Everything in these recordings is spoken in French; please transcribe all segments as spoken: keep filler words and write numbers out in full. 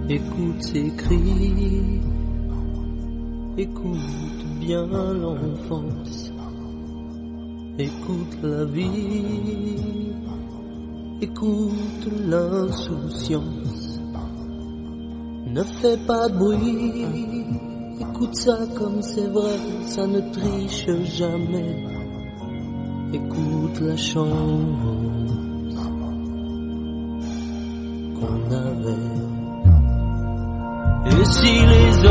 Écoute ces cris, écoute bien l'enfance, écoute la vie, écoute l'insouciance. Ne fais pas de bruit, écoute ça comme c'est vrai, ça ne triche jamais. Écoute la chance qu'on avait. Et si les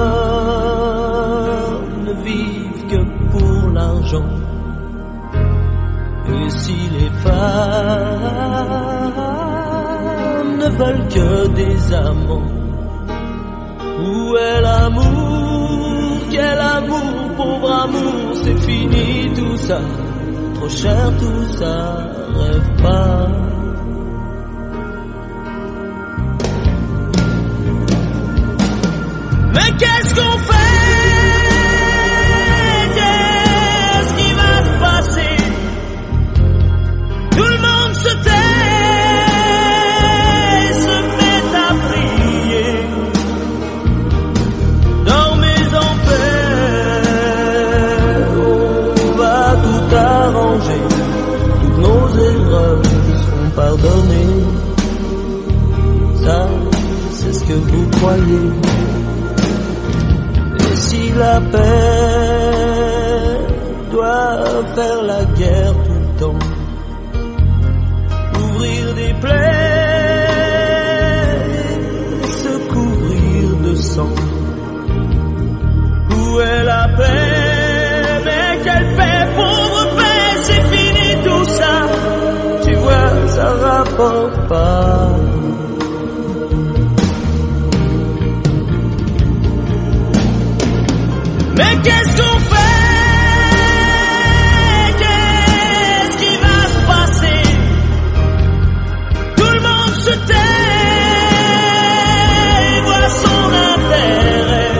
hommes ne vivent que pour l'argent, et si les femmes ne veulent que des amants, où est l'amour? Quel amour? Pauvre amour, c'est fini tout ça, trop cher tout ça, rêve pas. Mais qu'est-ce qu'on fait? Qu'est-ce qui va se passer? Tout le monde se tait, se met à prier. Dormez en paix, on va tout arranger. Toutes nos erreurs seront pardonnées. Ça, c'est ce que vous croyez. Si la paix doit faire la guerre tout le temps, ouvrir des plaies, se couvrir de sang, où est la paix? Mais quelle paix, pauvre paix, c'est fini tout ça, tu vois, ça rapporte pas. Mais qu'est-ce qu'on fait? Qu'est-ce qui va se passer? Tout le monde se tait et voit son intérêt.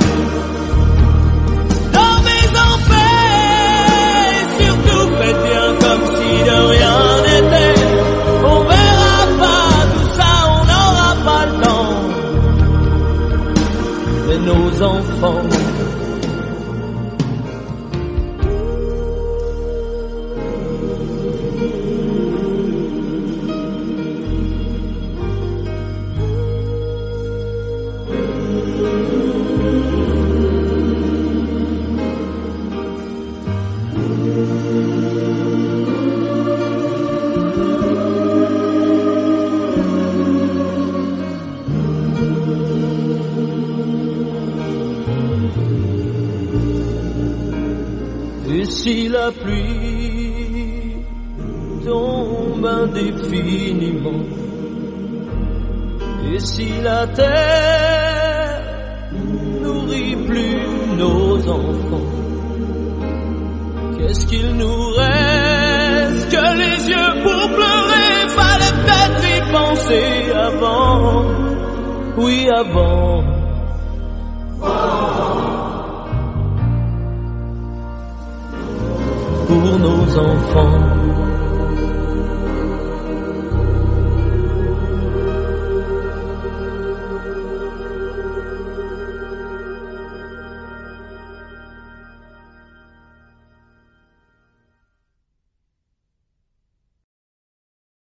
Dormez en paix, surtout faites bien comme si de rien n'était. On verra pas tout ça, on n'aura pas le temps. Mais nos enfants, et si la pluie tombe indéfiniment, et si la terre nourrit plus nos enfants, qu'est-ce qu'il nous reste que les yeux pour pleurer? Fallait peut-être y penser avant, oui avant. Pour nos enfants.